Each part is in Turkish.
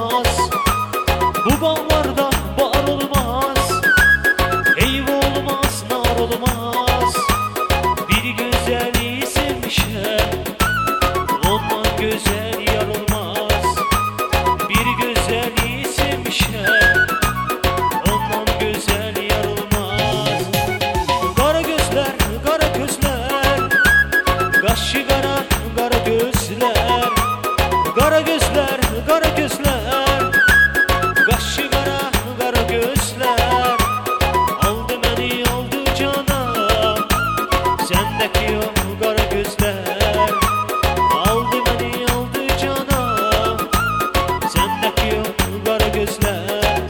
olmaz. Bu bağlarda bahar olmaz. Eyvah olmaz, nar olmaz. Bir güzeli sevmişem, ondan güzel yar olmaz. Bir güzeli sevmişem, ondan güzel yar olmaz. Kara gözler, kara gözler, kaşı kara, kara gözler. Kara gözler, kara gözler, kaşı kara, kara gözler. Aldı beni, aldı canım, sendeki o kara gözler. Aldı beni, aldı canım, sendeki o kara gözler.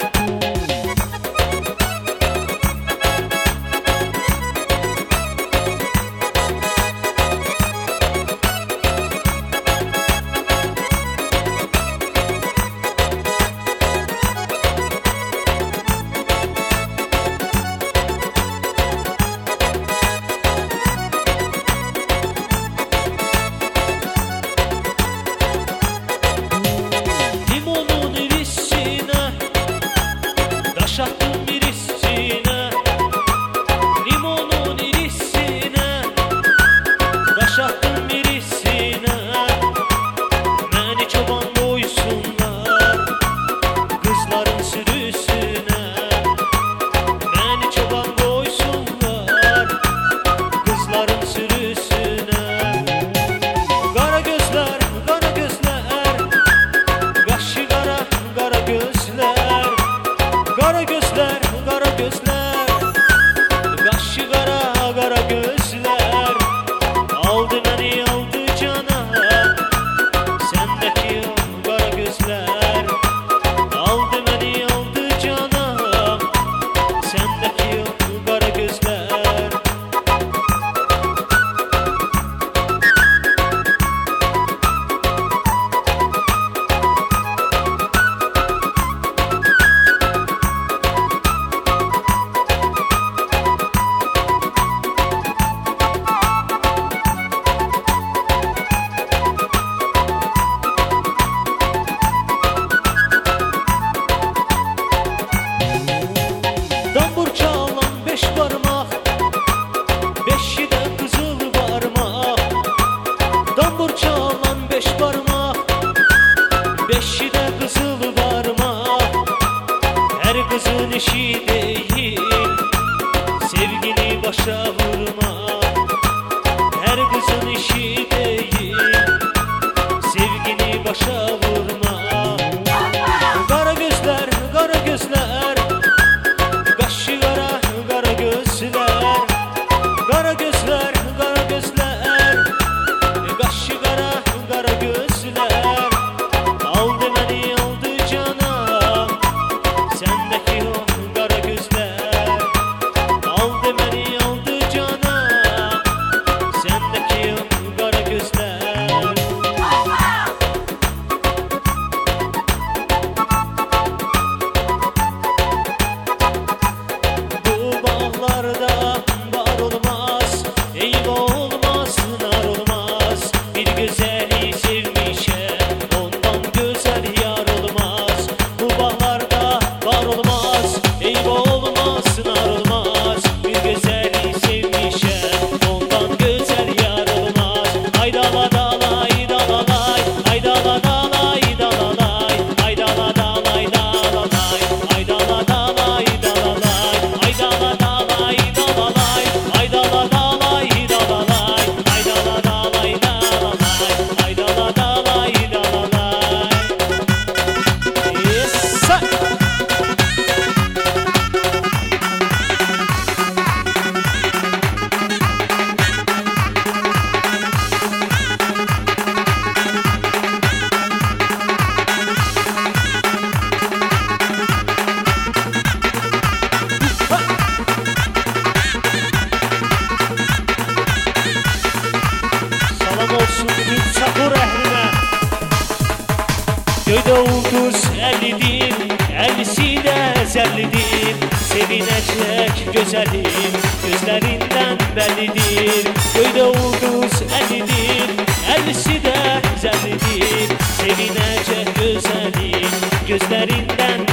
Limonun irisine, taş attım birisine. Limonun irisine, taş attım birisine. Beni çoban koysunlar, kızların sürüsüne. Beni çoban koysunlar, kızların sürüsüne. Kara gözler, kara gözler, kaşı kara, kara gözler. Kara gözler, kara gözler, kaşı kara, kara gözler. Aldı beni, aldı canım, sendeki o kara gözler. Aldı beni, aldı canım, sendeki o kara gözler. Tambur çalan beş parmak, beşi de kızıl parmak. Tambur çalan beş parmak, beşi de kızıl parmak. Her kızın işi değil, sevgini başa vurma. Her kızın işi değil, sevgini başa vurma. Kara gözler, kara gözler, kaşı kara, kara gözler. Kara gözler, kara gözler, kaşı kara, kara gözler. Aldı beni, aldı canım, sendeki o kara gözler. Aldı beni, aldı canım, sendeki o kara gözler. Bu bağlarda bahar olmaz, eyvah olmaz, nar olmaz. Bir güzeli sevmişem, ondan güzel yar olmaz. Bu bağlarda bahar olmaz, eyvah olmaz, nar olmaz. Bir güzeli sevmişem, ondan güzel yar olmaz. Ay dala dala, ay dala lay, ay dala dala, ay dala lay, ay dala dala, ay dala lay, ay dala dala, ay dala lay, ay dala dala, ay dala lay, ay dala dala, ay dala lay, ay dala dala, ay dala lay, ay dala dala, ay dala lay. Yes, sir. Salam olsun tüm Çakur ehline. Göyde ulduz ellidir, ellisi de zellidir. Sevinecek güzelim, gözlerinden bellidir. Göyde ulduz ellidir, ellisi de zellidir. Sevinecek güzelim, gözlerinden